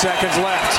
seconds left.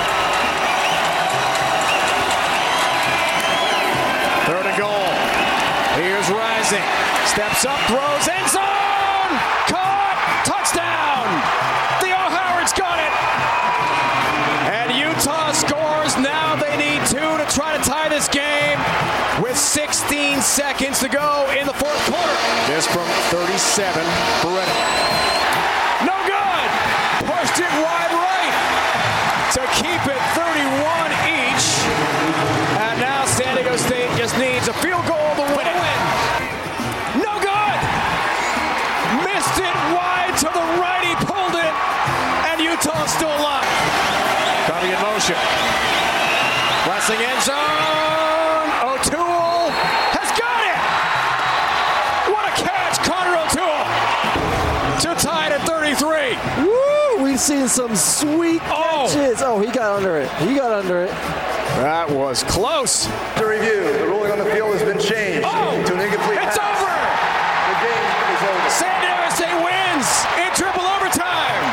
Third and goal. Here's Rising. Steps up, throws, end zone! Caught! Touchdown! Theo Howard's got it! And Utah scores. Now they need 2 to try to tie this game with 16 seconds to go in the fourth quarter. This from 37, Beretta. No good! Pushed it wide right to keep it 31 each. And now San Diego State just needs a field goal to win it. No good! Missed it wide to the right. He pulled it. And Utah's still alive. Coming in motion. Pressing end zone. O'Toole has got it. What a catch, Connor O'Toole. To tie it at 33. Woo! We've seen some sweet catches. Oh, he got under it. That was close. To review, the ruling on the field has been changed to an incomplete It's pass. over. The game is over. San Diego State wins in triple overtime.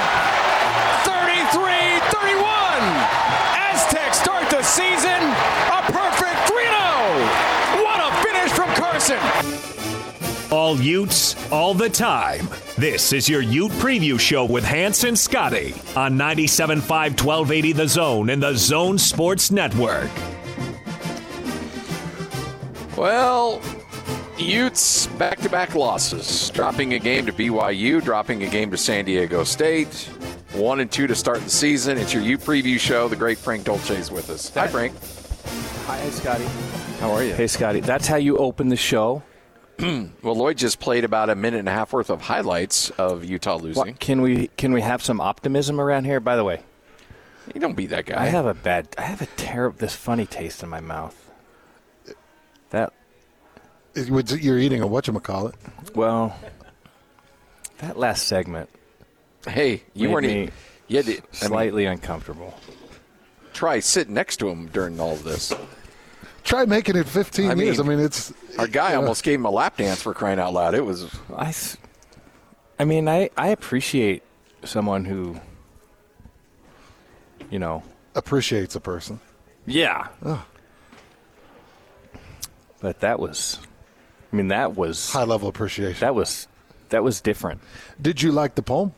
33-31. Aztecs start the season a perfect 3-0. What a finish from Carson. All Utes, all the time. This is your Ute Preview Show with Hans and Scotty on 97.5 1280 The Zone and The Zone Sports Network. Well, Utes back-to-back losses, dropping a game to BYU, dropping a game to San Diego State. 1 and 2 to start the season. It's your Ute Preview Show. The great Frank Dolce is with us. Hi, Frank. Hi, Scotty. How are you? Hey, Scotty. That's how you open the show. Well, Lloyd just played about a minute and a half worth of highlights of Utah losing. What, can we have some optimism around here? By the way, You don't be that guy. I have a terrible, this funny taste in my mouth. You're eating a whatchamacallit. Well, that last segment. Hey, you made weren't me slightly uncomfortable. Try sitting next to him during all of this. Try making it 15 years. I mean, it's our guy almost gave him a lap dance for crying out loud. It was. I appreciate someone who, appreciates a person. Yeah. Oh. But that was high level appreciation. That was different. Did you like the poem?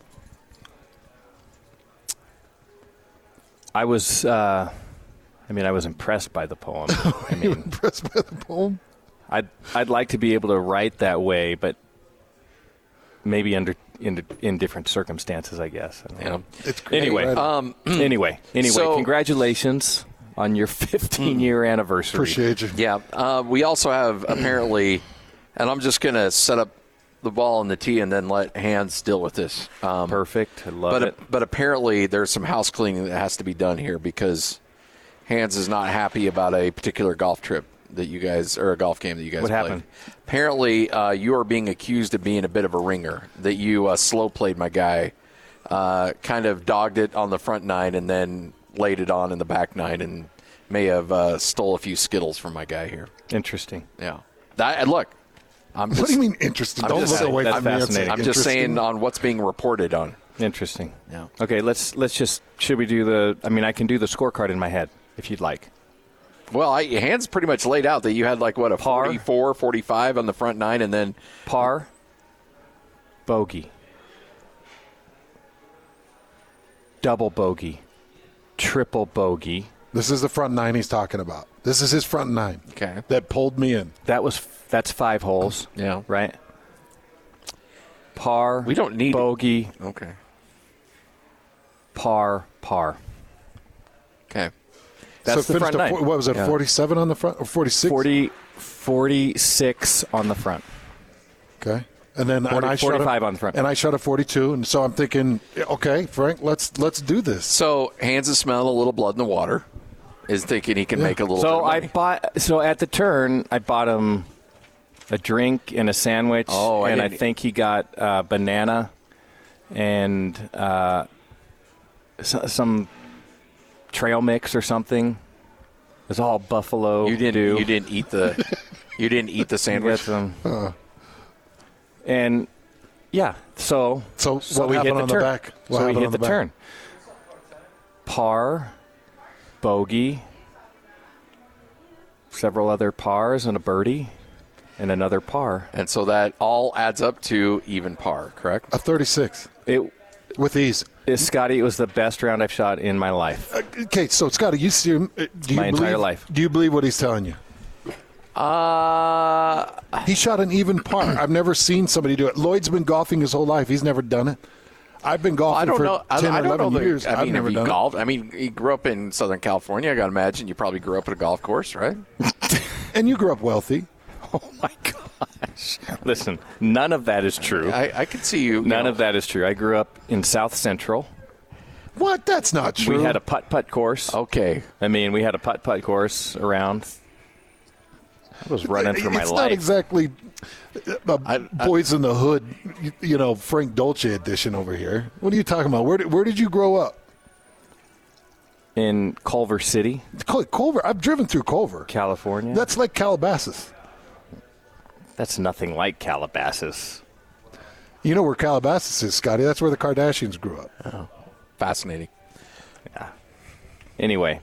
I was impressed by the poem. You were impressed by the poem? I'd like to be able to write that way, but maybe in different circumstances, I guess. Yeah. It's great. Anyway, So- congratulations on your 15-year anniversary. Appreciate you. Yeah. We also have apparently, and I'm just going to set up the ball on the tee and then let Hans deal with this. Perfect. I love it. But apparently there's some house cleaning that has to be done here because Hans is not happy about a particular golf trip that you guys, or a golf game that you guys What played. happened? Apparently you are being accused of being a bit of a ringer, that you slow played my guy, kind of dogged it on the front nine and then laid it on in the back nine and may have stole a few Skittles from my guy here. Interesting. Yeah. And look, What do you mean interesting? Don't look away that's from me and say fascinating. I'm just saying interesting. on what's being reported on. Interesting. Yeah. Okay, should we do I can do the scorecard in my head if you'd like. Well, Hans pretty much laid out that you had a Par. 44, 45 on the front nine and then Par, bogey, double bogey, triple bogey. This is the front nine he's talking about. This is his front nine. Okay. That pulled me in. That's 5 holes. Yeah. Right? Par, We don't need bogey, Okay. par. Okay. That's so the front finished nine. What was it, Yeah. 47 on the front or 46? 46 on the front. Okay. And then 45 on the front. And I shot a 42, and so I'm thinking, okay, Frank, let's do this. So Hans is smelling a little blood in the water, is thinking he can make a little bit of money. So at the turn, I bought him a drink and a sandwich, and I think he got banana and some trail mix or something. It was all buffalo. You didn't eat the sandwich. And yeah, so what we hit happened the on turn. the back? What So we happened hit on the the back? turn. par, bogey, several other pars, and a birdie, and another par. And so that all adds up to even par, correct? A 36 with ease. Scotty, it was the best round I've shot in my life. Okay, so Scotty, you see him? My entire life. Do you believe what he's telling you? He shot an even par. I've never seen somebody do it. Lloyd's been golfing his whole life. He's never done it. I've been golfing for 10 or 11 years. I mean, I've never have you done golfed? I mean, he grew up in Southern California. I got to imagine you probably grew up at a golf course, right? it. And you grew up wealthy. Oh, my gosh. Listen, none of that is true. I could see you. None of that is true. I grew up in South Central. What? That's not true. We had a putt-putt course. Okay. I mean, we had a putt-putt course around. I was running for my it's life. Not exactly Boys in the Hood, Frank Dolce edition over here. What are you talking about? Where did you grow up? In Culver City. Culver. I've driven through Culver, California. That's like Calabasas. That's nothing like Calabasas. You know where Calabasas is, Scotty? That's where the Kardashians grew up. Oh, fascinating. Yeah. Anyway,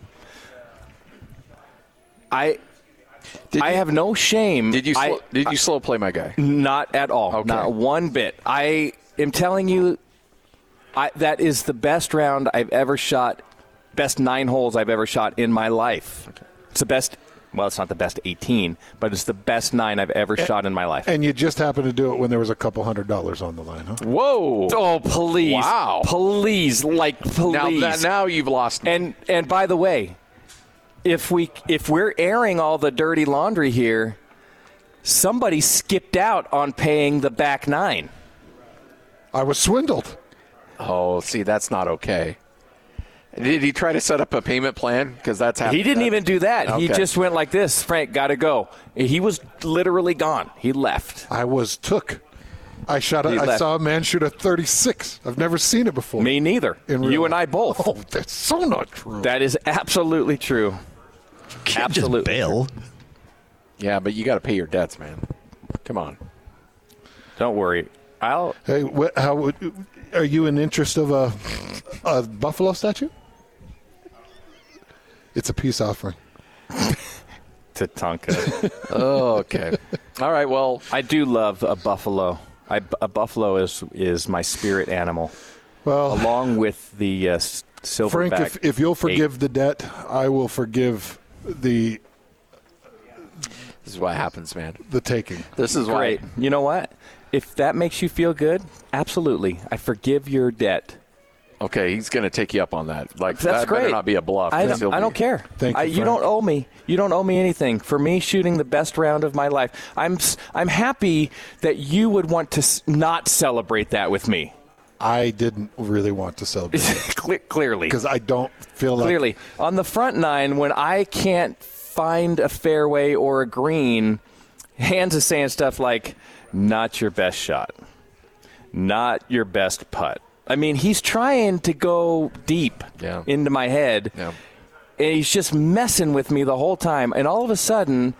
I have no shame. Did you slow play my guy? Not at all. Okay. Not one bit. I am telling you, that is the best round I've ever shot, best 9 holes I've ever shot in my life. Okay. It's the best. Well, it's not the best 18, but it's the best 9 I've ever shot in my life. And you just happened to do it when there was a couple $100 on the line, huh? Whoa! Oh, please! Wow! Please, please! Now you've lost me. And by the way, if we're airing all the dirty laundry here, somebody skipped out on paying the back 9. I was swindled. Oh, see, that's not okay. Did he try to set up a payment plan? Because that's happened. He didn't even do that. Okay. He just went like this. Frank, got to go. He was literally gone. He left. I was took. I saw a man shoot a 36. I've never seen it before. Me neither. You and I both. Oh, that's so not true. That is absolutely true. Absolutely. Just bail. Yeah, but you got to pay your debts, man. Come on. Don't worry. Hey, are you in interest of a buffalo statue? It's a peace offering. Tatanka. Oh, okay. All right, well. I do love a buffalo. A buffalo is my spirit animal. Well, along with the silverback. Frank, if you'll forgive the debt, I will forgive the. This is what happens, man. The taking. This is great. Why. You know what? If that makes you feel good, absolutely. I forgive your debt. Okay, he's going to take you up on that. Like that's that great. Better not be a bluff. I don't care. Thank you. You don't owe me. You don't owe me anything for me shooting the best round of my life. I'm happy that you would want to not celebrate that with me. I didn't really want to celebrate. Clearly, because I don't feel like clearly on the front 9 when I can't find a fairway or a green, Hans is saying stuff like, "Not your best shot, not your best putt." I mean, he's trying to go deep into my head, and he's just messing with me the whole time. And all of a sudden,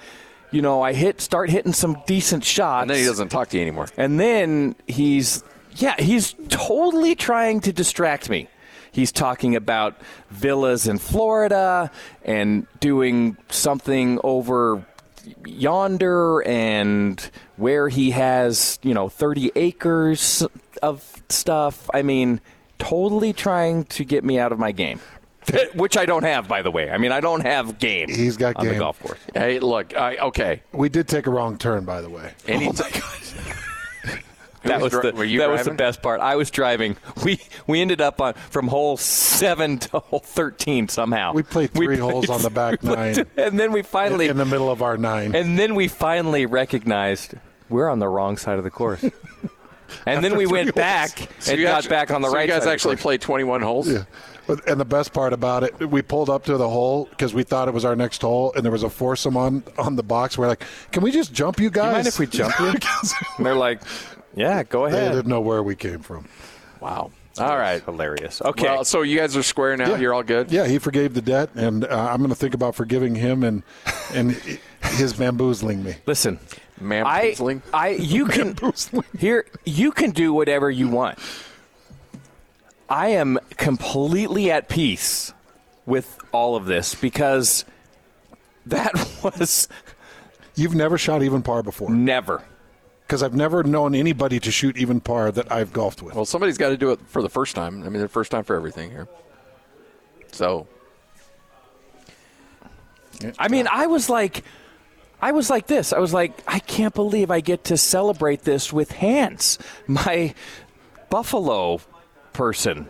I start hitting some decent shots. And then he doesn't talk to you anymore. And then he's totally trying to distract me. He's talking about villas in Florida and doing something over yonder and where he has, 30 acres of stuff. I mean, totally trying to get me out of my game, which I don't have, by the way. I mean, I don't have game. He's got on game. The golf course. Hey, look, okay. We did take a wrong turn, by the way. Oh my God. That was the best part. I was driving. We ended up from hole 7 to hole 13 somehow. We played 3 holes on the back 9. And then we finally in the middle of our 9. And then we finally recognized we're on the wrong side of the course. And then we went back and got back on the right side. You guys actually played 21 holes? Yeah. And the best part about it, we pulled up to the hole because we thought it was our next hole, and there was a foursome on the box. We're like, can we just jump you guys? You mind if we jump you? And they're like, yeah, go ahead. They didn't know where we came from. Wow. All right. Hilarious. Okay. Well, so you guys are square now? Yeah. You're all good? Yeah, he forgave the debt, and I'm going to think about forgiving him and his bamboozling me. Listen. Bamboozling? You can do whatever you want. I am completely at peace with all of this because that was You've never shot even par before? never. Because I've never known anybody to shoot even par that I've golfed with. Well, somebody's got to do it for the first time. I mean, the first time for everything here. So, I mean, I was like this. I was like, I can't believe I get to celebrate this with Hans, my Buffalo person.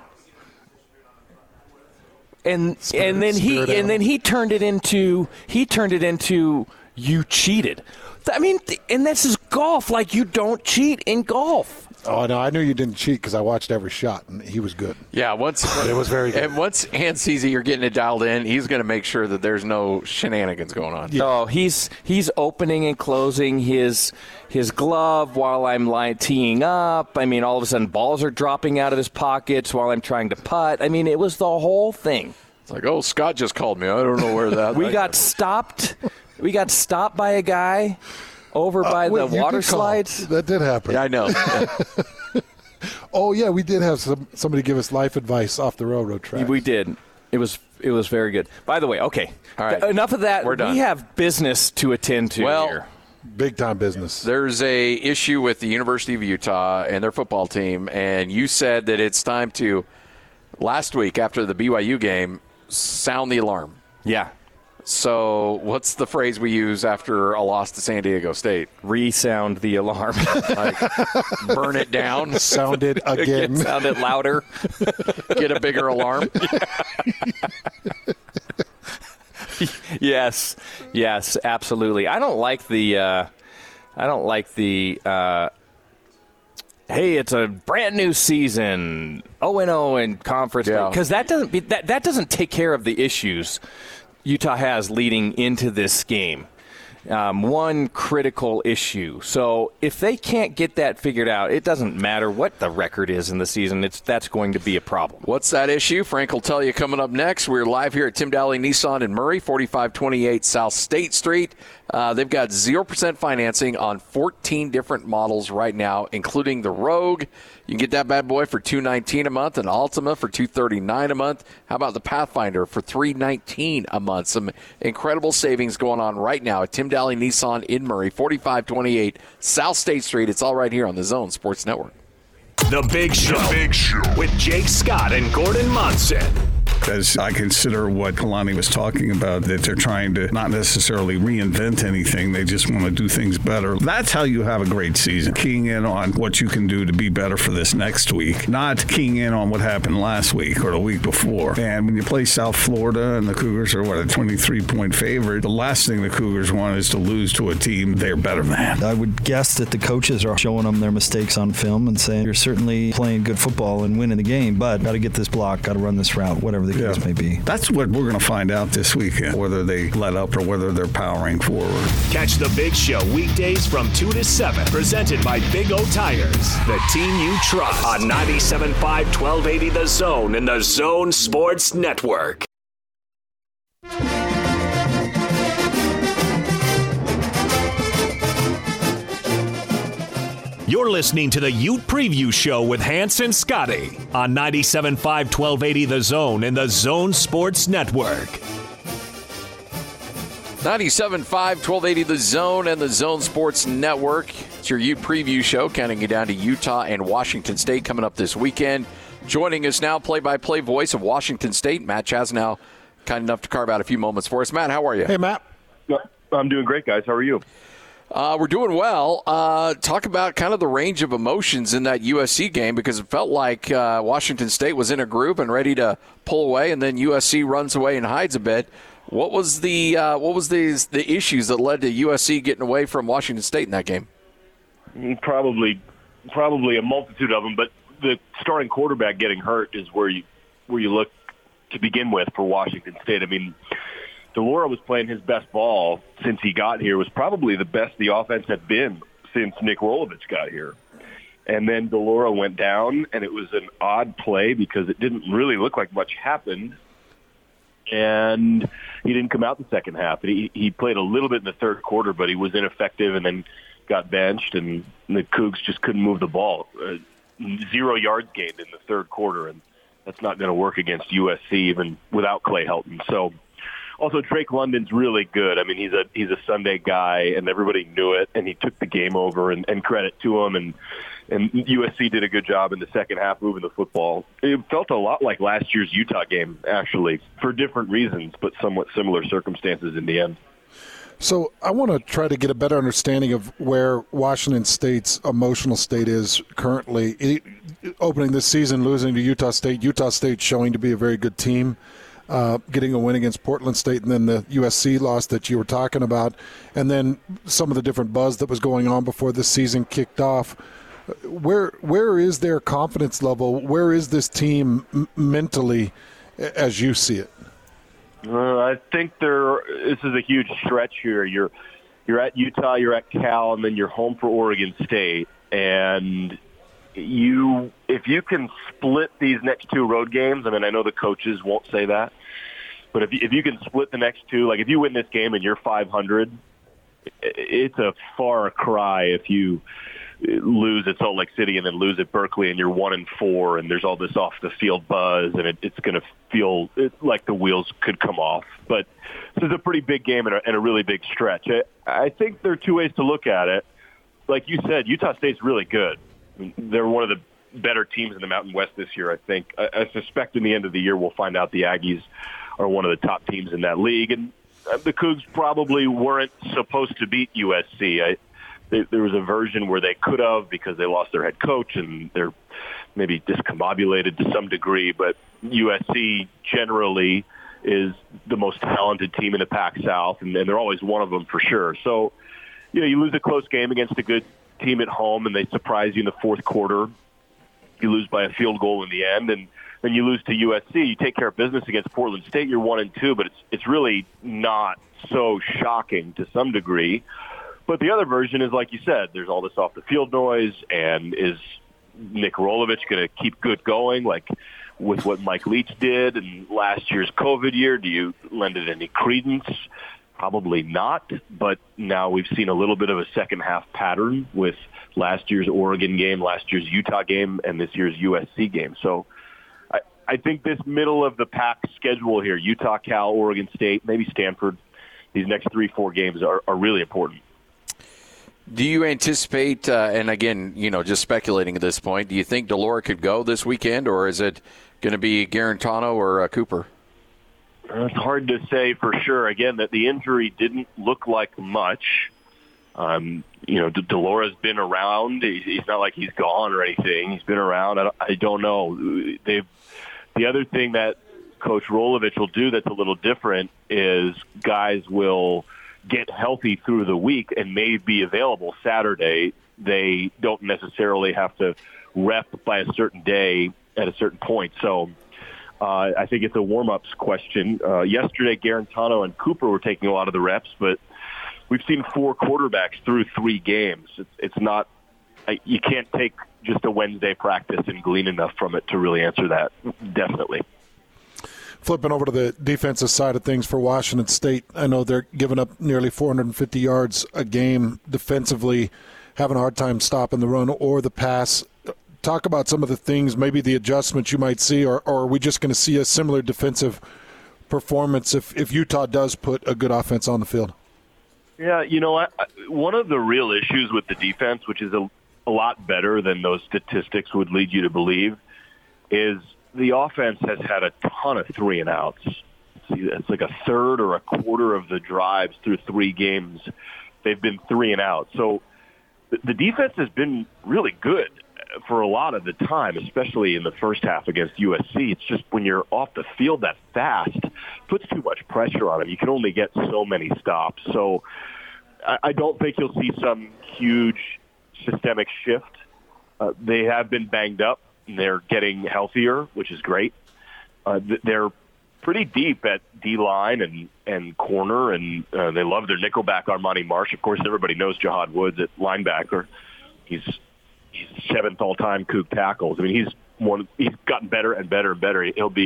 And then he turned it into you cheated. I mean, and this is golf. Like, you don't cheat in golf. Oh, no, I knew you didn't cheat because I watched every shot, and he was good. yeah, It was very good. And once Hans sees that you're getting it dialed in, he's going to make sure that there's no shenanigans going on. No, he's opening and closing his glove while I'm teeing up. I mean, all of a sudden, balls are dropping out of his pockets while I'm trying to putt. I mean, it was the whole thing. It's like, oh, Scott just called me. I don't know where that. We got stopped. We got stopped by a guy over by the water slides. That did happen. Yeah, I know. Oh, yeah, we did have somebody give us life advice off the railroad track. We did. It was very good. By the way, okay. All right. Enough of that. We're done. We have business to attend to here. Big-time business. There's a issue with the University of Utah and their football team, and you said that it's time to, last week after the BYU game, sound the alarm. Yeah. So what's the phrase we use after a loss to San Diego State? Resound the alarm. Like, burn it down? Sound it again. Sound it louder. Get a bigger alarm? Yes, absolutely. I don't like the hey, it's a brand new season, 0-0 in conference, because that doesn't take care of the issues Utah has leading into this game. One critical issue. So if they can't get that figured out, it doesn't matter what the record is in the season. That's going to be a problem. What's that issue? Frank will tell you coming up next. We're live here at Tim Dahle Nissan in Murray, 4528 South State Street. They've got 0% financing on 14 different models right now, including the Rogue. You can get that bad boy for $219 a month, and Altima for $239 a month. How about the Pathfinder for $319 a month? Some incredible savings going on right now at Tim Dahle Nissan in Murray, 4528 South State Street. It's all right here on the Zone Sports Network. The Big Show with Jake Scott and Gordon Monson. As I consider what Kalani was talking about, that they're trying to not necessarily reinvent anything. They just want to do things better. That's how you have a great season. Keying in on what you can do to be better for this next week, not keying in on what happened last week or the week before. And when you play South Florida and the Cougars are, a 23-point favorite, the last thing the Cougars want is to lose to a team they're better than. I would guess that the coaches are showing them their mistakes on film and saying, you're certainly playing good football and winning the game, but got to get this block, got to run this route, whatever the case may be. That's what we're going to find out this weekend, whether they let up or whether they're powering forward. Catch The Big Show weekdays from 2 to 7, presented by Big O Tires, the team you trust, on 97.5 1280 The Zone and the Zone Sports Network. You're listening to the Ute Preview Show with Hans and Scotty on 97.5 1280 The Zone and the Zone Sports Network. 97.5 1280 The Zone and the Zone Sports Network. It's your Ute Preview Show, counting you down to Utah and Washington State coming up this weekend. Joining us now, play-by-play voice of Washington State, Matt Chasnow, kind enough to carve out a few moments for us. Matt, how are you? Hey, Matt. I'm doing great, guys. How are you? We're doing well. Talk about kind of the range of emotions in that USC game, because it felt like Washington State was in a groove and ready to pull away, and then USC runs away and hides a bit. What was the issues that led to USC getting away from Washington State in that game? Probably a multitude of them, but the starting quarterback getting hurt is where you look to begin with for Washington State. I mean, DeLauro was playing his best ball since he got here. It was probably the best the offense had been since Nick Rolovich got here. And then DeLauro went down, and it was an odd play because it didn't really look like much happened. And he didn't come out the second half. He played a little bit in the third quarter, but he was ineffective and then got benched, and the Cougs just couldn't move the ball. 0 yards gained in the third quarter, and That's not going to work against USC even without Clay Helton. So, also Drake London's really good. I mean, he's a Sunday guy, and everybody knew it, and he took the game over, and credit to him. And USC did a good job in the second half moving the football. It felt a lot like last year's Utah game, actually, for different reasons, but somewhat similar circumstances in the end. So I want to try to get a better understanding of where Washington State's emotional state is currently. Opening this season, losing to Utah State showing to be a very good team, getting a win against Portland State, and then the USC loss that you were talking about, and then some of the different buzz that was going on before this season kicked off. Where is their confidence level? Where is this team mentally as you see it? I think this is a huge stretch here. You're at Utah, you're at Cal, and then you're home for Oregon State. And if you can split these next two road games, I mean, I know the coaches won't say that, but if you can split the next two, like if you win this game and you're 500, it's a far cry if you lose at Salt Lake City and then lose at Berkeley and you're 1-4 and there's all this off the field buzz and it's going to feel like the wheels could come off. But this is a pretty big game and a really big stretch. I think there are two ways to look at it. Like you said, Utah State's really good. I mean, they're one of the better teams in the Mountain West this year, I think. I suspect in the end of the year we'll find out the Aggies are one of the top teams in that league. And the Cougs probably weren't supposed to beat USC. There was a version where they could have because they lost their head coach and they're maybe discombobulated to some degree, but USC generally is the most talented team in the Pac-South, and they're always one of them for sure. So, you lose a close game against a good team at home and they surprise you in the fourth quarter. You lose by a field goal in the end, and then you lose to USC. You take care of business against Portland State, you're 1-2, but it's really not so shocking to some degree. But the other version is, like you said, there's all this off-the-field noise, and is Nick Rolovich going to keep good going, like with what Mike Leach did in last year's COVID year? Do you lend it any credence? Probably not, but now we've seen a little bit of a second-half pattern with last year's Oregon game, last year's Utah game, and this year's USC game. So I think this middle-of-the-pack schedule here, Utah, Cal, Oregon State, maybe Stanford, these next 3-4 games are really important. Do you anticipate, and again, just speculating at this point, do you think Delora could go this weekend, or is it going to be Garantano or Cooper? It's hard to say for sure. Again, that the injury didn't look like much. Delora's been around. He's not like he's gone or anything. He's been around. I don't know. The other thing that Coach Rolovich will do that's a little different is guys will get healthy through the week and may be available Saturday. They don't necessarily have to rep by a certain day at a certain point. So I think it's a warm-ups question. Yesterday, Garantano and Cooper were taking a lot of the reps, but we've seen 4 quarterbacks through 3 games. It's not – you can't take just a Wednesday practice and glean enough from it to really answer that, definitely. Flipping over to the defensive side of things for Washington State, I know they're giving up nearly 450 yards a game defensively, having a hard time stopping the run or the pass. Talk about some of the things, maybe the adjustments you might see, or are we just going to see a similar defensive performance if Utah does put a good offense on the field? Yeah, one of the real issues with the defense, which is a lot better than those statistics would lead you to believe, is the offense has had a ton of 3-and-outs. It's like a third or a quarter of the drives through 3 games. They've been 3-and-out. So the defense has been really good for a lot of the time, especially in the first half against USC. It's just when you're off the field that fast, it puts too much pressure on them. You can only get so many stops. So I don't think you'll see some huge systemic shift. They have been banged up. They're getting healthier, which is great. They're pretty deep at D-line and corner, and they love their nickelback Armani Marsh. Of course, everybody knows Jahad Woods at linebacker. He's 7th all-time Coug tackles. I mean, he's gotten better and better and better.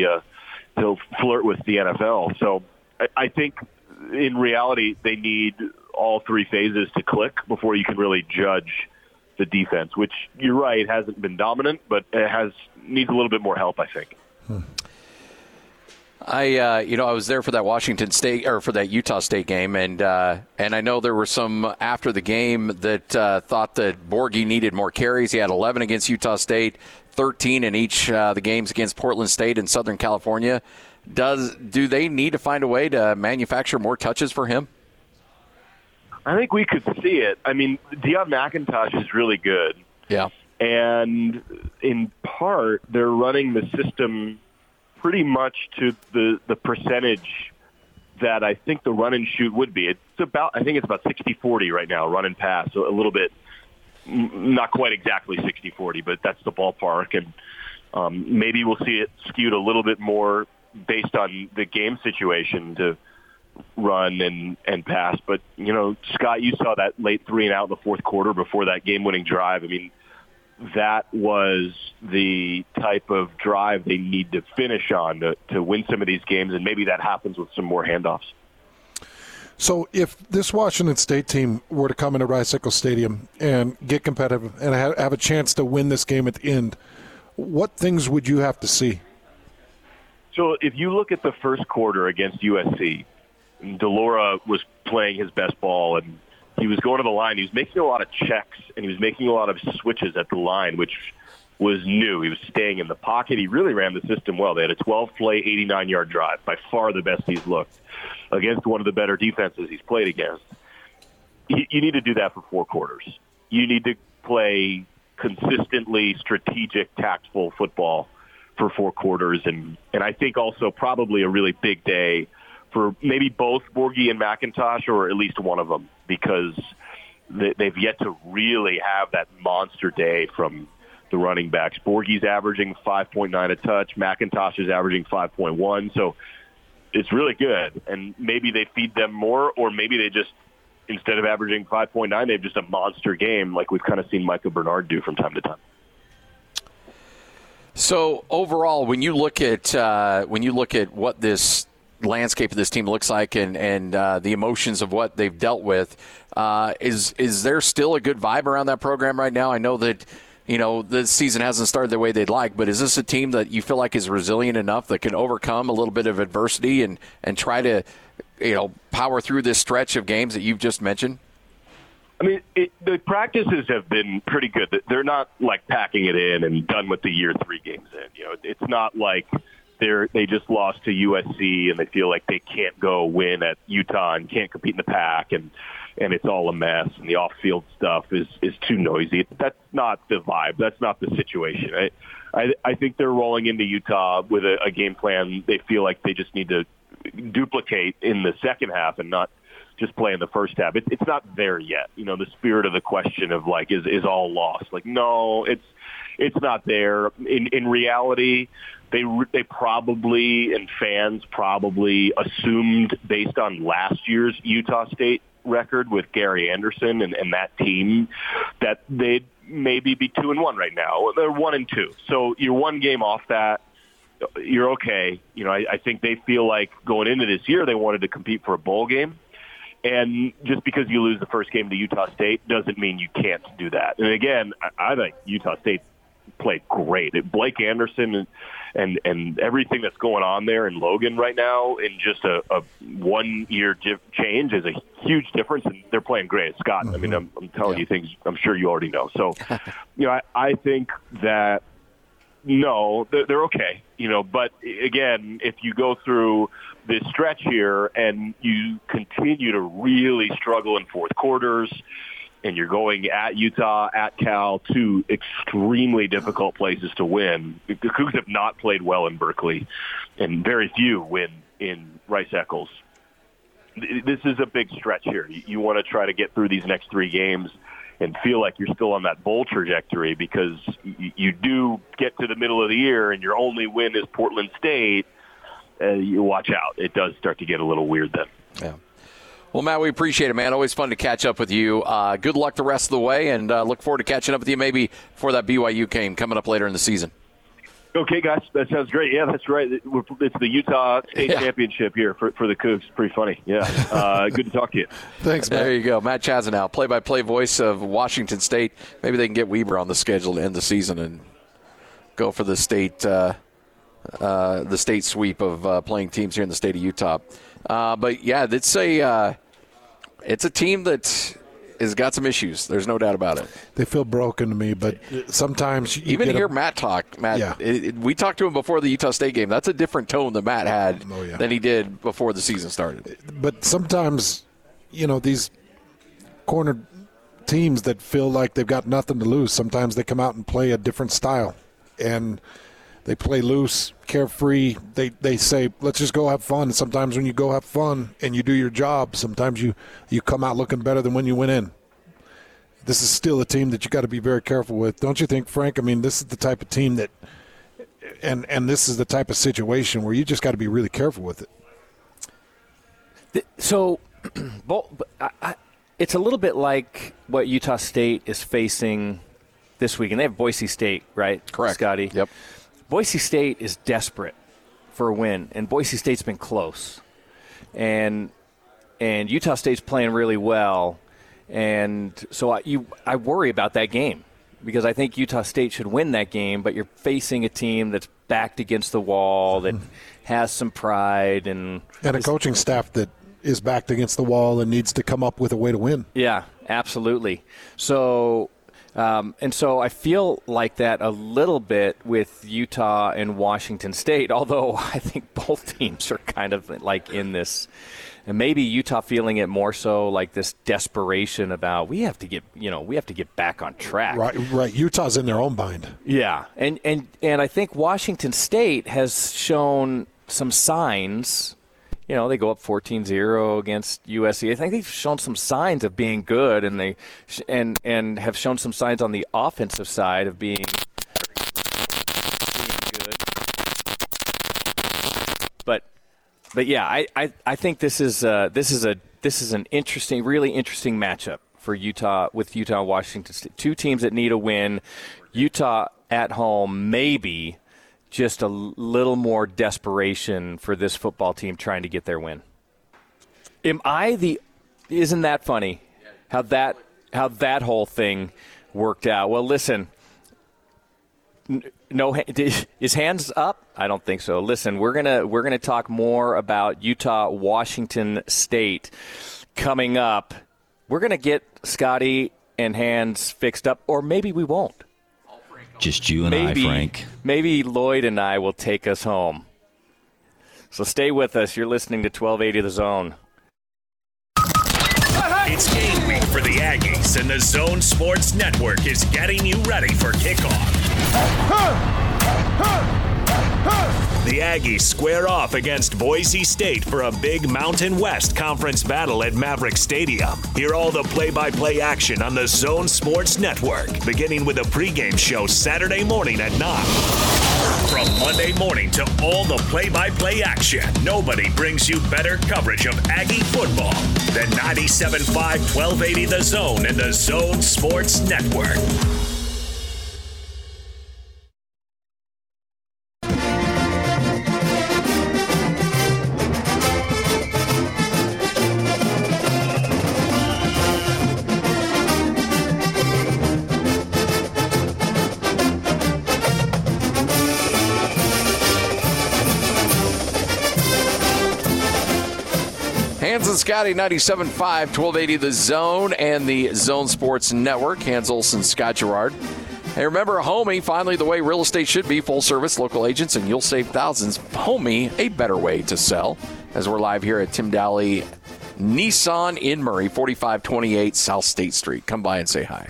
He'll flirt with the NFL. So I think in reality they need all 3 phases to click before you can really judge the defense, which you're right, hasn't been dominant, but it needs a little bit more help, I think. I was there for that Washington State or for that Utah State game, and I know there were some after the game that thought that Borghi needed more carries. He had 11 against Utah State, 13 in each the games against Portland State and Southern California. Do they need to find a way to manufacture more touches for him? I think we could see it. I mean, Deion McIntosh is really good. Yeah. And in part, they're running the system pretty much to the percentage that I think the run and shoot would be. I think it's about 60-40 right now, run and pass. So a little bit, not quite exactly 60-40, but that's the ballpark. And maybe we'll see it skewed a little bit more based on the game situation to run and pass. But, Scott, you saw that late 3-and-out in the fourth quarter before that game-winning drive. I mean, that was the type of drive they need to finish on to win some of these games, and maybe that happens with some more handoffs. So if this Washington State team were to come into Rice-Eccles Stadium and get competitive and have a chance to win this game at the end, what things would you have to see? So if you look at the first quarter against USC, DeLaura was playing his best ball, and he was going to the line. He was making a lot of checks, and he was making a lot of switches at the line, which was new. He was staying in the pocket. He really ran the system well. They had a 12-play, 89-yard drive, by far the best he's looked, against one of the better defenses he's played against. You need to do that for 4 quarters. You need to play consistently strategic, tactful football for 4 quarters, and I think also probably a really big day for maybe both Borghi and McIntosh, or at least one of them, because they've yet to really have that monster day from the running backs. Borghi's averaging 5.9 a touch. McIntosh is averaging 5.1. So it's really good. And maybe they feed them more, or maybe they just, instead of averaging 5.9, they have just a monster game like we've kind of seen Micah Bernard do from time to time. So overall, when you look at what this landscape of this team looks like and the emotions of what they've dealt with, is there still a good vibe around that program right now? I know that the season hasn't started the way they'd like, but is this a team that you feel like is resilient enough that can overcome a little bit of adversity and try to power through this stretch of games that you've just mentioned? I mean, the practices have been pretty good. They're not like packing it in and done with the year 3 games in. It's not like they just lost to USC and they feel like they can't go win at Utah and can't compete in the pack and it's all a mess and the off-field stuff is too noisy. That's not the vibe. That's not the situation. I think they're rolling into Utah with a game plan they feel like they just need to duplicate in the second half and not just play in the first half. It's not there yet. The spirit of the question of like, is all lost? Like, no, it's not there. In reality, they probably, and fans probably assumed based on last year's Utah State record with Gary Anderson and that team that they'd maybe be 2-1 right now. They're 1-2. So you're one game off that. You're okay. I think they feel like going into this year they wanted to compete for a bowl game. And just because you lose the first game to Utah State doesn't mean you can't do that. And again, I think Utah State played great. Blake Anderson and everything that's going on there in Logan right now in just a 1-year change is a huge difference, and they're playing great. Scott, I mean, I'm telling you things I'm sure you already know. So, I think that, no, they're okay, but again, if you go through this stretch here and you continue to really struggle in fourth quarters, and you're going at Utah, at Cal, 2 extremely difficult places to win. The Cougs have not played well in Berkeley, and very few win in Rice-Eccles. This is a big stretch here. You want to try to get through these next 3 games and feel like you're still on that bowl trajectory, because you do get to the middle of the year and your only win is Portland State. You watch out. It does start to get a little weird then. Yeah. Well, Matt, we appreciate it, man. Always fun to catch up with you. Good luck the rest of the way, and look forward to catching up with you maybe for that BYU game coming up later in the season. Okay, guys, that sounds great. Yeah, that's right. It's the Utah State Championship here for the Cougs. Pretty funny. Yeah, good to talk to you. Thanks, Matt. There you go. Matt Chazanow, play-by-play voice of Washington State. Maybe they can get Weber on the schedule to end the season and go for the state the state sweep of playing teams here in the state of Utah. But yeah, it's a team that has got some issues. There's no doubt about it. They feel broken to me, but sometimes you even hear Matt talk. Matt, yeah. We talked to him before the Utah State game. That's a different tone that Matt had than he did before the season started. But sometimes, these corner teams that feel like they've got nothing to lose, sometimes they come out and play a different style, and they play loose, carefree. They say, let's just go have fun. And sometimes when you go have fun and you do your job, sometimes you come out looking better than when you went in. This is still a team that you got to be very careful with. Don't you think, Frank? I mean, this is the type of team that and this is the type of situation where you just got to be really careful with it. So it's a little bit like what Utah State is facing this week. And they have Boise State, right? Correct. Scotty? Yep. Boise State is desperate for a win, and Boise State's been close. And Utah State's playing really well. And so I worry about that game because I think Utah State should win that game, but you're facing a team that's backed against the wall, that has some pride. And a coaching staff that is backed against the wall and needs to come up with a way to win. Yeah, absolutely. So and so I feel like that a little bit with Utah and Washington State, although I think both teams are kind of like in this, and maybe Utah feeling it more so like this desperation about we have to get back on track. Right. Utah's in their own bind. Yeah, and I think Washington State has shown some signs. They go up 14-0 against USC. I think they've shown some signs of being good, and they and have shown some signs on the offensive side of being good. But yeah, I think this is an interesting, really interesting matchup for Utah with Utah and Washington State. Two teams that need a win. Utah at home, maybe. Just a little more desperation for this football team trying to get their win. Isn't that funny? How that whole thing worked out. Well, listen, is hands up? I don't think so. Listen, we're gonna talk more about Utah Washington State coming up. We're gonna get Scotty and Hands fixed up, or maybe we won't. Just you and I, Frank. Maybe Lloyd and I will take us home. So stay with us. You're listening to 1280 The Zone. It's game week for the Aggies, and the Zone Sports Network is getting you ready for kickoff. The Aggies square off against Boise State for a big Mountain West Conference battle at Maverick Stadium. Hear all the play-by-play action on the Zone Sports Network, beginning with a pregame show Saturday morning at 9. From Monday morning to all the play-by-play action, nobody brings you better coverage of Aggie football than 97.5 1280 The Zone and the Zone Sports Network. Hans and Scotty, 97.5, 1280 The Zone and the Zone Sports Network. Hans Olsen, Scott Gerard. Hey, remember, Homey, finally the way real estate should be, full service, local agents, and you'll save thousands. Homey, a better way to sell. As we're live here at Tim Daly Nissan in Murray, 4528 South State Street. Come by and say hi.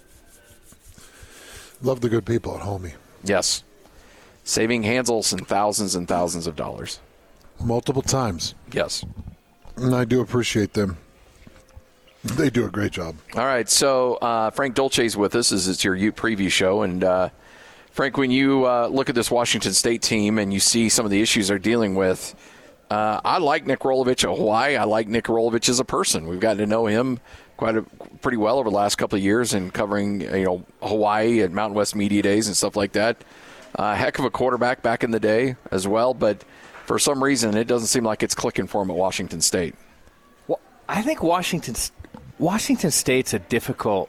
Love the good people at Homey. Yes. Saving Hans Olsen thousands and thousands of dollars. Multiple times. Yes. And I do appreciate them. They do a great job. All right, so Frank Dolce's with us as it's your Ute preview show. And, Frank, when you look at this Washington State team and you see some of the issues they're dealing with, I like Nick Rolovich of Hawaii. I like Nick Rolovich as a person. We've gotten to know him pretty well over the last couple of years in covering Hawaii at Mountain West Media Days and stuff like that. Heck of a quarterback back in the day as well, but for some reason it doesn't seem like it's clicking for him at Washington State. Well, I think Washington State's a difficult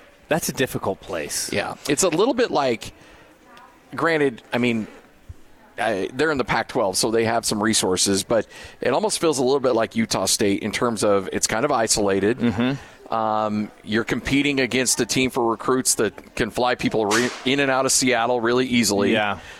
place. Yeah, it's a little bit like, granted, I mean, they're in the Pac-12, so they have some resources, but it almost feels a little bit like Utah State in terms of it's kind of isolated. You're competing against a team for recruits that can fly people in and out of Seattle really easily.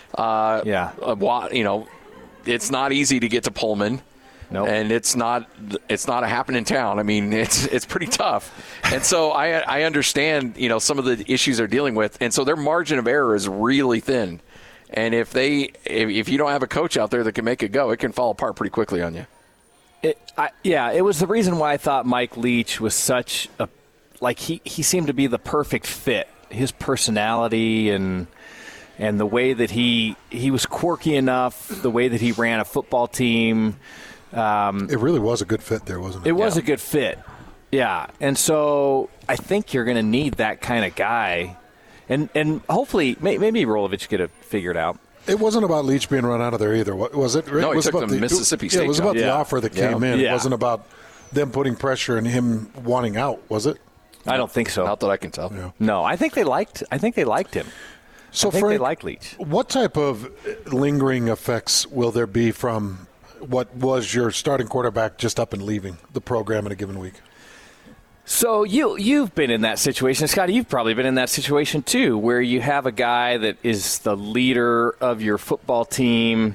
It's not easy to get to Pullman. Nope. And it's not a happening town. I mean, it's pretty tough. And so I understand, some of the issues they're dealing with. And so their margin of error is really thin. And if you don't have a coach out there that can make it go, it can fall apart pretty quickly on you. It was the reason why I thought Mike Leach was such a he seemed to be the perfect fit. His personality and the way that he was quirky enough, the way that he ran a football team. It really was a good fit there, wasn't it? It was a good fit, yeah. And so I think you're going to need that kind of guy, and hopefully maybe Rolovich could have figured out. It wasn't about Leach being run out of there either, was it? No, it was he took about the Mississippi State. It was about the offer that came in. Yeah. It wasn't about them putting pressure and him wanting out, was it? I don't think so. Not that I can tell. Yeah. No, I think they liked him. So I think Frank, they like Leach. What type of lingering effects will there be from what was your starting quarterback just up and leaving the program in a given week? So you've been in that situation, Scotty. You've probably been in that situation too, where you have a guy that is the leader of your football team,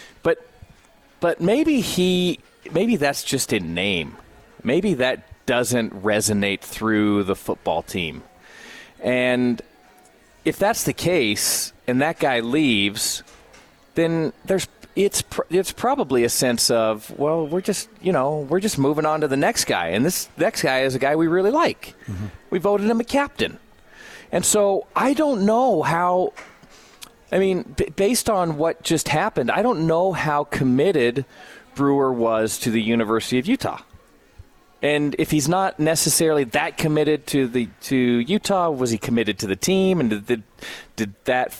but maybe that's just in name. Maybe that doesn't resonate through the football team. And if that's the case, and that guy leaves, then it's probably a sense of, well, we're just moving on to the next guy, and this next guy is a guy we really like. Mm-hmm. We voted him a captain, and so I don't know how. I mean, based on what just happened, I don't know how committed Brewer was to the University of Utah. And if he's not necessarily that committed to Utah, was he committed to the team? And did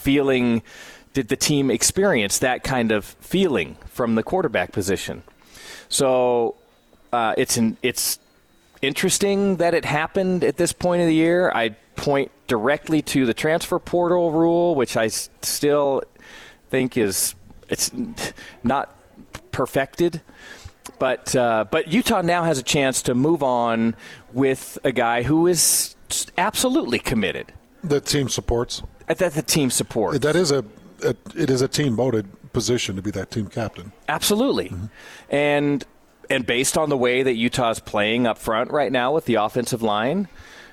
the team experience that kind of feeling from the quarterback position? So it's interesting that it happened at this point of the year. I point directly to the transfer portal rule, which I still think it's not perfected. But Utah now has a chance to move on with a guy who is absolutely committed. The team supports. That the team supports. That is it is a team voted position to be that team captain. Absolutely, and based on the way that Utah is playing up front right now with the offensive line,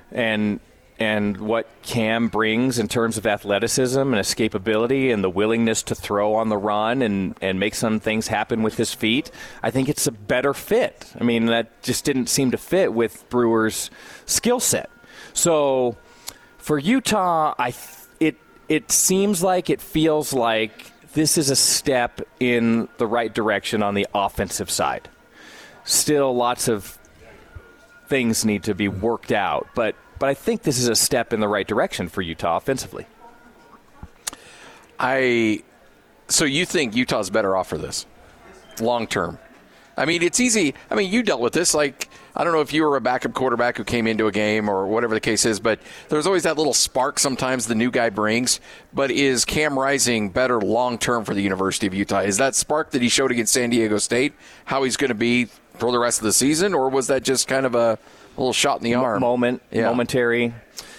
and what Cam brings in terms of athleticism and escapability and the willingness to throw on the run and make some things happen with his feet, I think it's a better fit. I mean, that just didn't seem to fit with Brewer's skill set. So for Utah, it seems like, it feels like this is a step in the right direction on the offensive side. Still lots of things need to be worked out, but I think this is a step in the right direction for Utah offensively. So you think Utah's better off for this long term? I mean, it's easy. I mean, you dealt with this. Like, I don't know if you were a backup quarterback who came into a game or whatever the case is, but there's always that little spark sometimes the new guy brings. But is Cam Rising better long term for the University of Utah? Is that spark that he showed against San Diego State how he's going to be for the rest of the season, or was that just kind of a little shot in the arm? Momentary.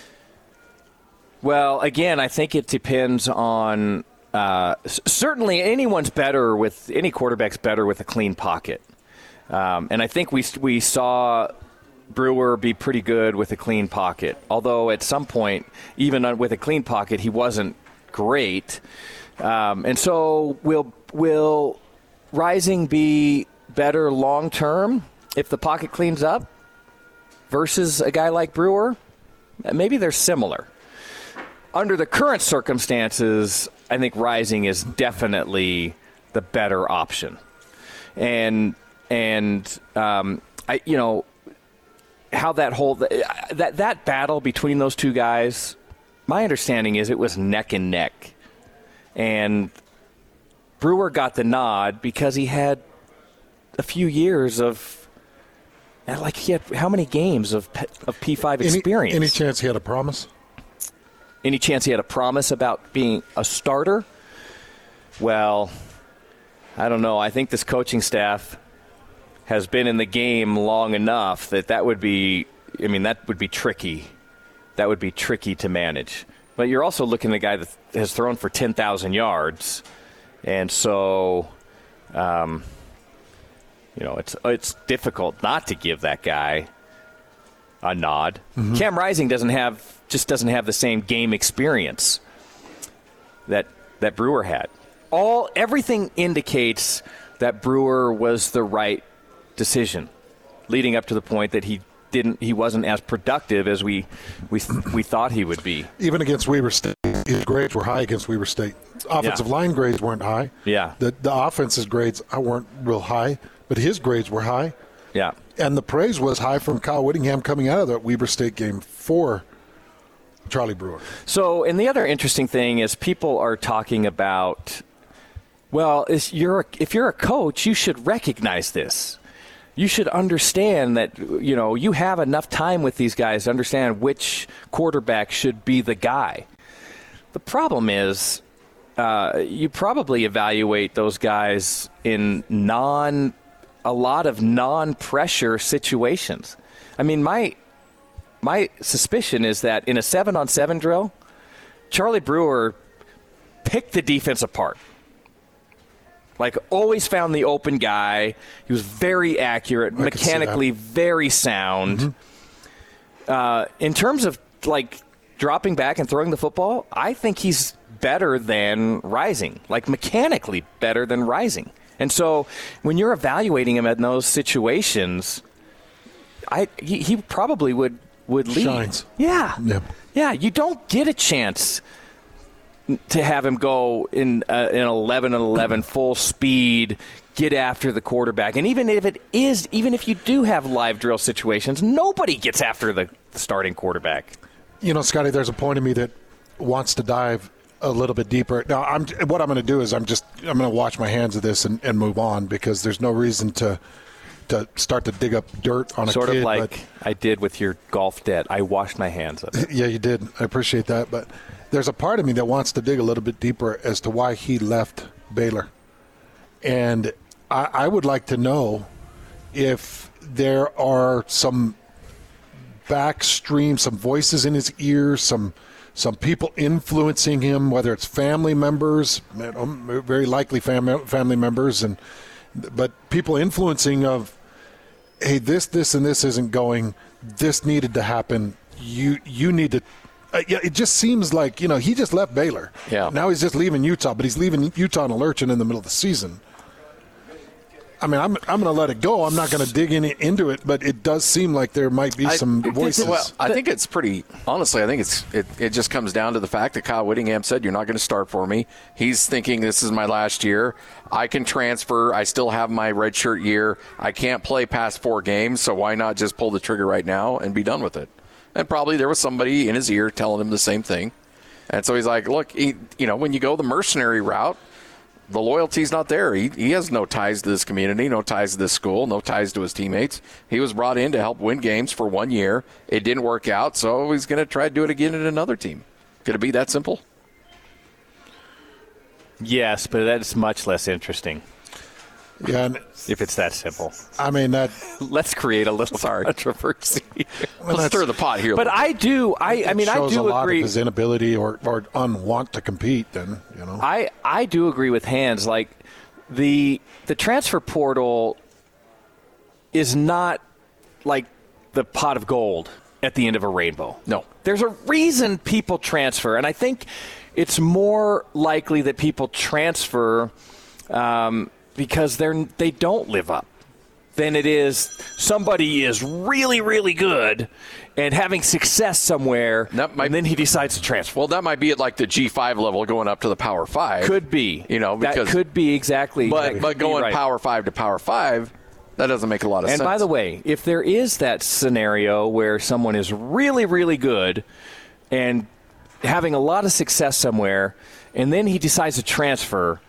Well, again, I think it depends on certainly any quarterback's better with a clean pocket. And I think we saw Brewer be pretty good with a clean pocket, although at some point, even with a clean pocket, he wasn't great. And so will Rising be better long term if the pocket cleans up versus a guy like Brewer? Maybe they're similar. Under the current circumstances, I think Rising is definitely the better option. And how that battle between those two guys, my understanding is it was neck and neck. And Brewer got the nod because he had a few years of, like, he had how many games of P5 experience? Any chance he had a promise? Any chance he had a promise about being a starter? Well, I don't know. I think this coaching staff has been in the game long enough that would be tricky. That would be tricky to manage. But you're also looking at a guy that has thrown for 10,000 yards. And so, it's difficult not to give that guy a nod. Mm-hmm. Cam Rising doesn't have the same game experience that Brewer had. Everything indicates that Brewer was the right decision, leading up to the point that he wasn't as productive as we thought he would be. Even against Weber State, his grades were high against Weber State. Offensive line grades weren't high. Yeah. The offense's grades weren't real high, but his grades were high. Yeah. And the praise was high from Kyle Whittingham coming out of that Weber State game for Charlie Brewer. So, and the other interesting thing is people are talking about, well, if you're a coach, you should recognize this. You should understand that, you have enough time with these guys to understand which quarterback should be the guy. The problem is you probably evaluate those guys in a lot of non-pressure situations. I mean, my suspicion is that in a 7-on-7 drill, Charlie Brewer picked the defense apart. Like, always found the open guy. He was very accurate, mechanically very sound. Mm-hmm. In terms of, dropping back and throwing the football, I think he's better than Rising, mechanically better than Rising. And so when you're evaluating him in those situations, he probably would lead. Shines. Yeah. Yep. Yeah, you don't get a chance to have him go in 11-11 full speed, get after the quarterback. And even if you do have live drill situations, nobody gets after the starting quarterback. Scotty, there's a point of me that wants to dive a little bit deeper. Now, what I'm going to do is I'm going to wash my hands of this and move on, because there's no reason to start to dig up dirt on a kid. Sort of like I did with your golf debt. I washed my hands of it. Yeah, you did. I appreciate that. But there's a part of me that wants to dig a little bit deeper as to why he left Baylor. And I would like to know if there are some backstream, some voices in his ears, some people influencing him, whether it's family members, very likely family members, but people influencing of, hey, this, and this isn't going. This needed to happen. You need to. It just seems like, he just left Baylor. Yeah. Now he's just leaving Utah, but he's leaving Utah in a lurchin in the middle of the season. I mean, I'm going to let it go. I'm not going to dig into it, but it does seem like there might be some voices. Well, I think it's pretty. Honestly, I think it just comes down to the fact that Kyle Whittingham said, "You're not going to start for me." He's thinking, "This is my last year. I can transfer. I still have my redshirt year. I can't play past 4 games, so why not just pull the trigger right now and be done with it?" And probably there was somebody in his ear telling him the same thing. And so he's like, "Look, when you go the mercenary route, the loyalty's not there. He has no ties to this community, no ties to this school, no ties to his teammates. He was brought in to help win games for 1 year. It didn't work out, so he's going to try to do it again at another team." Could it be that simple? Yes, but that's much less interesting. Yeah, if it's that simple. I mean, let's create a little controversy. Let's stir the pot here. But I do. I mean, I do agree. Shows a lot of his inability or unwant to compete. Then I do agree with Hans. Like the transfer portal is not like the pot of gold at the end of a rainbow. No, there's a reason people transfer, and I think it's more likely that people transfer. Because they don't live up, than it is somebody is really, really good and having success somewhere, and then he decides to transfer. Well, that might be at like the G5 level going up to the Power 5. Could be. Because, that could be exactly. But going right. Power 5 to Power 5, that doesn't make a lot of sense. And by the way, if there is that scenario where someone is really, really good and having a lot of success somewhere, and then he decides to transfer,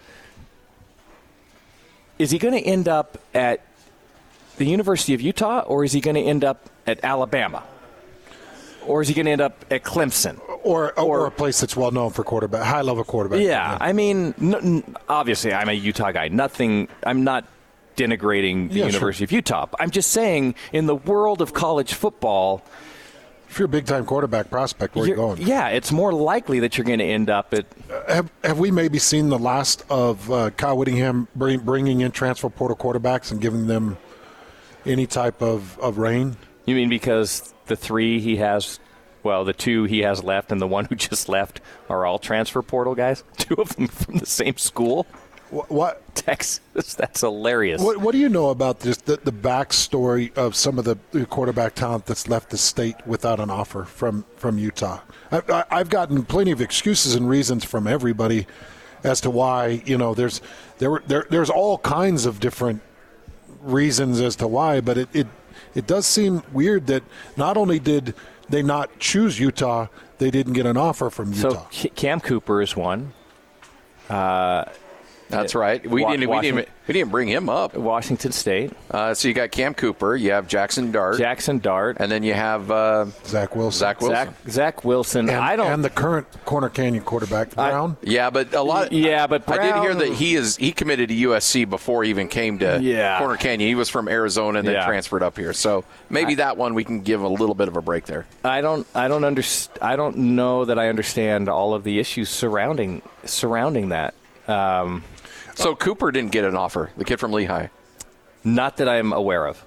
is he going to end up at the University of Utah, or is he going to end up at Alabama? Or is he going to end up at Clemson? Or a place that's well known for high-level quarterback. Yeah, I mean, obviously, I'm a Utah guy. I'm not denigrating the University of Utah. I'm just saying, in the world of college football, if you're a big-time quarterback prospect, where are you going? Yeah, it's more likely that you're going to end up at. Have we maybe seen the last of Kyle Whittingham bringing in transfer portal quarterbacks and giving them any type of reign? You mean because the three he has, the two he has left and the one who just left are all transfer portal guys? Two of them from the same school? What? Texas. That's hilarious. What do you know about just the backstory of some of the quarterback talent that's left the state without an offer from Utah? I've gotten plenty of excuses and reasons from everybody as to why. There's all kinds of different reasons as to why, but it does seem weird that not only did they not choose Utah, they didn't get an offer from Utah. So Cam Cooper is one. That's right. We didn't bring him up. Washington State. So you got Cam Cooper. You have Jackson Dart. And then you have Zach Wilson. Zach Wilson. And the current Corner Canyon quarterback, Brown. But a lot. But Brown, I did hear that he committed to USC before he even came to Corner Canyon. He was from Arizona and then transferred up here. So maybe that one we can give a little bit of a break there. I don't know that I understand all of the issues surrounding that. So Cooper didn't get an offer, the kid from Lehigh? Not that I'm aware of.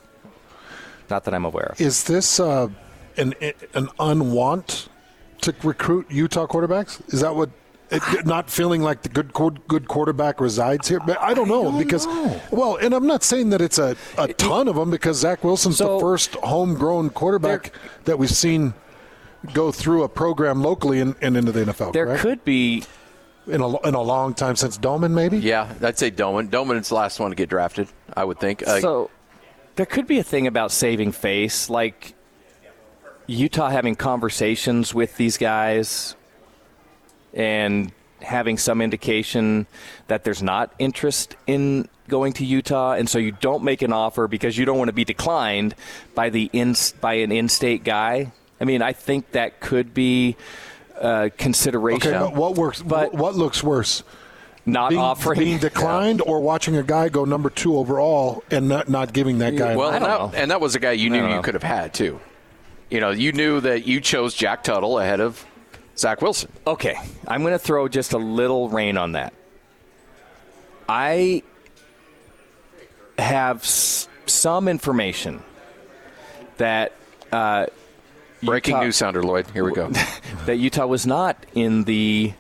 Is this an unwant to recruit Utah quarterbacks? Is that what not feeling like the good quarterback resides here? But I don't know. Well, and I'm not saying that it's a ton of them because Zach Wilson's the first homegrown quarterback that we've seen go through a program locally and into the NFL. There correct? Could be. In a long time since Doman, maybe? Yeah, I'd say Doman. Doman's the last one to get drafted, I would think. So there could be a thing about saving face, like Utah having conversations with these guys and having some indication that there's not interest in going to Utah, and so you don't make an offer because you don't want to be declined by an in-state guy. I mean, I think that could be consideration. Okay, but what looks worse? Offering, being declined, or watching a guy go number 2 overall and not giving that guy. Well, and that was a guy you knew you could have had too. You knew that you chose Jack Tuttle ahead of Zach Wilson. Okay, I'm going to throw just a little rain on that. I have some information that. Breaking news sounder, Lloyd. Here we go. That Utah was not a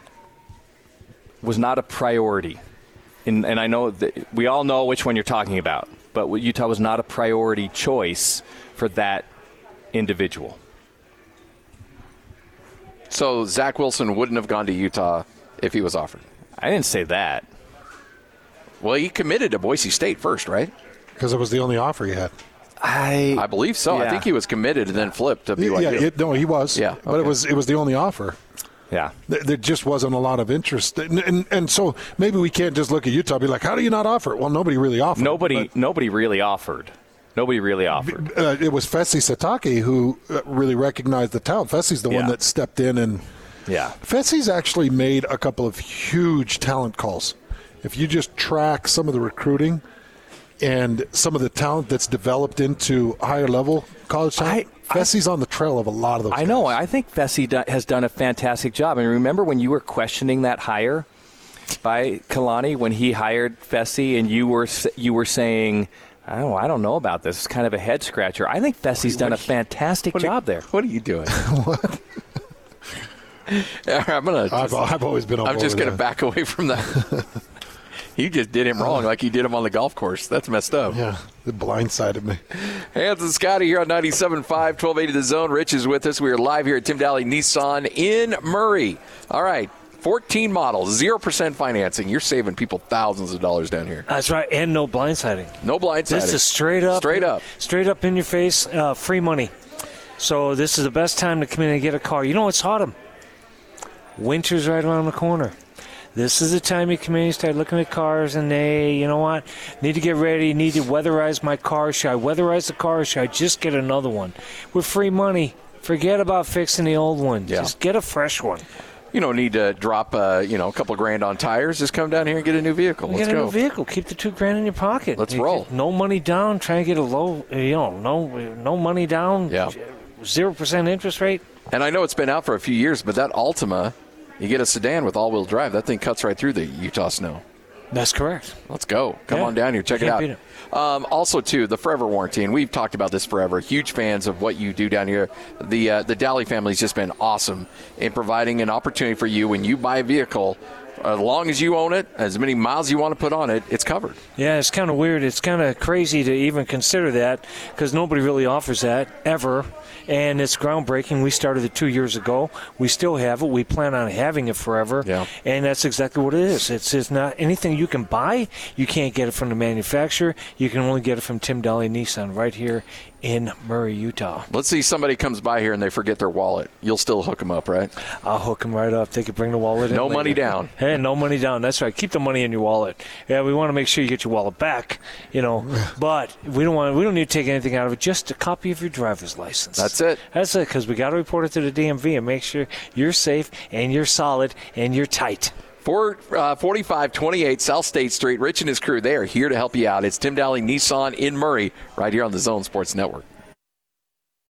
priority. And I know that we all know which one you're talking about, but Utah was not a priority choice for that individual. So Zach Wilson wouldn't have gone to Utah if he was offered? I didn't say that. Well, he committed to Boise State first, right? Because it was the only offer he had. I believe so. Yeah. I think he was committed and then flipped to BYU. He was. Yeah, but it was the only offer. Yeah, there just wasn't a lot of interest, and so maybe we can't just look at Utah and be like, "How do you not offer it?" Well, nobody really offered. Nobody really offered. It was Fesi Satake who really recognized the talent. Fesi's the one that stepped in and. Yeah, Fesi's actually made a couple of huge talent calls. If you just track some of the recruiting. And some of the talent that's developed into higher level college talent, Fesi's on the trail of a lot of those. I know. I think Fesi has done a fantastic job. And remember when you were questioning that hire by Kalani when he hired Fesi, and you were saying, I don't know about this. It's kind of a head scratcher. I think Fesi's done a fantastic job there. What are you doing? What? I've always been. I'm just going to back away from that. You just did him wrong like you did him on the golf course. That's messed up. Yeah, it blindsided me. Hans and Scotty here on 97.5, 1280 The Zone. Rich is with us. We are live here at Tim Dahle Nissan in Murray. All right, 14 models, 0% financing. You're saving people thousands of dollars down here. That's right, and no blindsiding. No blindsiding. This is straight up in your face, free money. So this is the best time to come in and get a car. You know what's autumn? Winter's right around the corner. This is the time you come in and start looking at cars and you know what? Need to get ready, need to weatherize my car. Should I weatherize the car or should I just get another one? With free money Forget about fixing the old one. Yeah. Just get a fresh one. You don't need to drop a couple $grand on tires. Just come down here and get a new vehicle. Let's go. Get a new vehicle. Keep the $2,000 in your pocket. Let's roll. No money down. Try and get a low, no money down. Yeah. 0% interest rate. And I know it's been out for a few years, but that Altima, you get a sedan with all-wheel drive. That thing cuts right through the Utah snow. That's correct. Let's go. Come on down here. Check it out. Also, too, the Forever Warranty, and we've talked about this forever. Huge fans of what you do down here. The Daly family's just been awesome in providing an opportunity for you when you buy a vehicle. As long as you own it, as many miles you want to put on it, it's covered. Yeah, it's kind of weird. It's kind of crazy to even consider that because nobody really offers that ever. And it's groundbreaking. We started it 2 years ago. We still have it. We plan on having it forever. Yeah. And that's exactly what it is. It's not anything you can buy. You can't get it from the manufacturer. You can only get it from Tim Daly Nissan right here in Murray, Utah. Let's see somebody comes by here and they forget their wallet. You'll still hook them up, right? I'll hook them right up. They can bring the wallet in. No later. money down. Hey, no money down. That's right. Keep the money in your wallet. Yeah, we want to make sure you get your wallet back, but we don't need to take anything out of it. Just a copy of your driver's license. That's it. That's it, because we got to report it to the DMV and make sure you're safe and you're solid and you're tight. 4528 South State Street. Rich and his crew, they are here to help you out. It's Tim Daly Nissan in Murray right here on the Zone Sports Network.